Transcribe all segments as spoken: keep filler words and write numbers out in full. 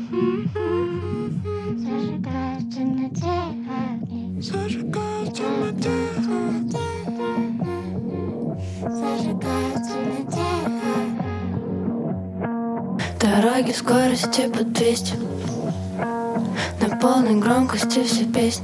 Зажигаю в темноте огни. Зажигаю в темноте огни. Зажигаю в темноте огни. Дороги скорости под двести. На полной громкости все песни.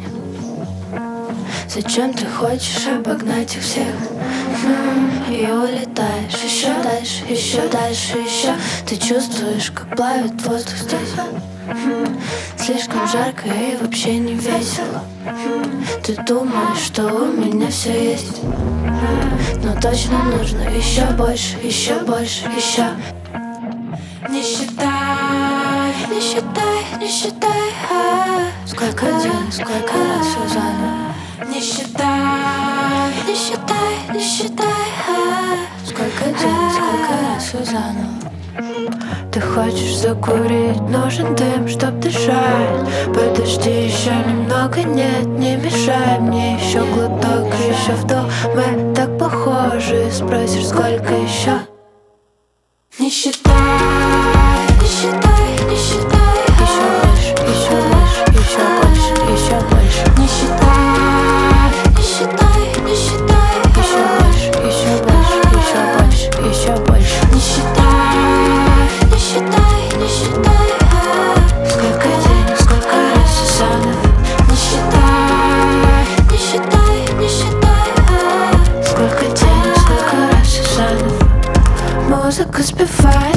Зачем ты хочешь обогнать их всех? И улетаешь еще дальше, еще дальше, еще. Ты чувствуешь, как плавит воздух здесь. Слишком жарко и вообще не весело. Ты думаешь, что у меня все есть, но точно нужно еще больше, еще больше, еще. Не считай, не считай, не считай, а сколько дней, сколько раз все заново. Не считай, не считай, не считай, а сколько дней, сколько раз все заново. Ты хочешь закурить, нужен дым, чтоб дышать. Подожди еще немного, нет, не мешай мне. Еще глоток, еще вдох, мы так похожи. Спросишь, сколько еще? Не считай, не считай, не считай. Еще больше, еще больше, еще больше, еще больше. Не считай, не считай, не считай. Еще больше, еще больше, еще больше, еще больше. Не считай, не считай, не считай. Сколько денег, сколько раз заново. Не считай, не считай, не считай. Сколько денег, сколько раз заново. Музыка спевает.